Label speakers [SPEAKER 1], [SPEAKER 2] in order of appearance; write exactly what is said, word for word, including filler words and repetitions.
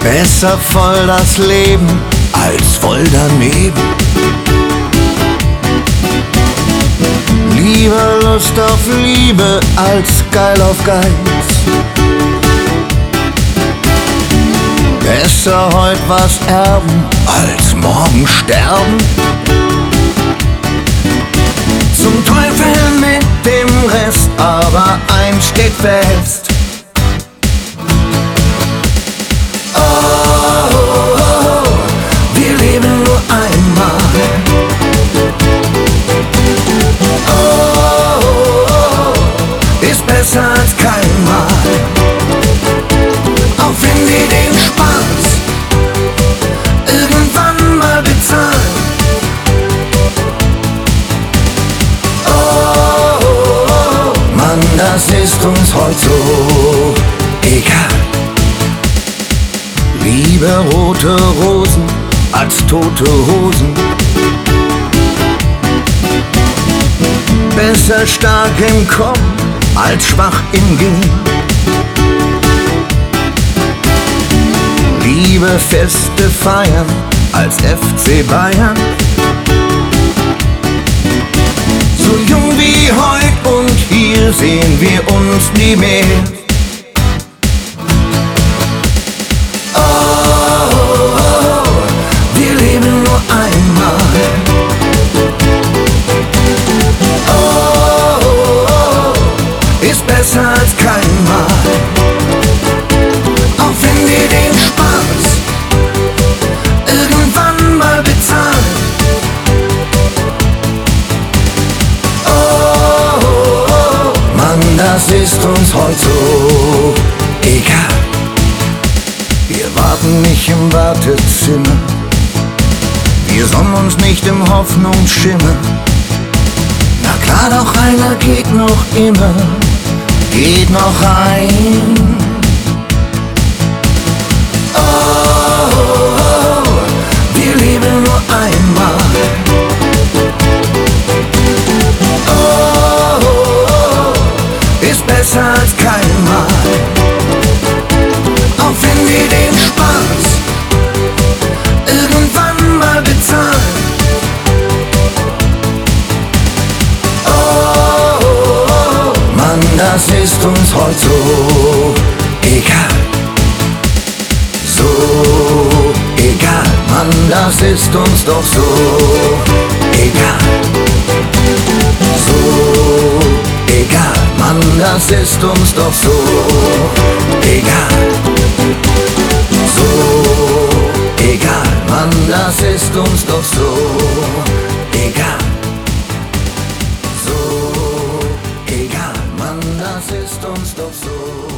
[SPEAKER 1] Besser voll das Leben als voll daneben. Lieber Lust auf Liebe als geil auf Geiz. Besser heut was erben als morgen sterben. Zum Teufel mit dem Rest, aber eins steht fest. Oh, oh, oh, wir leben nur einmal. Oh, oh, oh, ist besser als kein Mal. Auch wenn wir den Spaß irgendwann mal bezahlen. Oh, oh, oh, Mann, das ist uns heute so egal. Lieber rote Rosen als tote Hosen. Besser stark im Kopf als schwach im Gehen. Lieber Feste feiern als F C Bayern. So jung wie heut und hier sehen wir uns nie mehr. Oh, oh, oh, wir leben nur einmal. Oh, oh, oh, ist besser als kein Mal. Auch wenn wir den Spaß irgendwann mal bezahlen. Oh, oh, oh, Mann, das ist uns heute so egal. Wir warten nicht im Wartezimmer, wir sonnen uns nicht im Hoffnungsschimmer. Na klar, doch einer geht noch immer, geht noch ein. Oh, oh, oh, wir leben nur einmal. Oh, oh, oh, ist besser als kein Mal. Auch wenn wir den Spaß irgendwann mal bezahlen. Oh, oh, oh, Mann, das ist uns heute so egal. So egal, Mann, das ist uns doch so egal. So egal, Mann, das ist uns doch so egal. So egal, Mann, das ist uns doch so egal. So egal, Mann, das ist uns doch so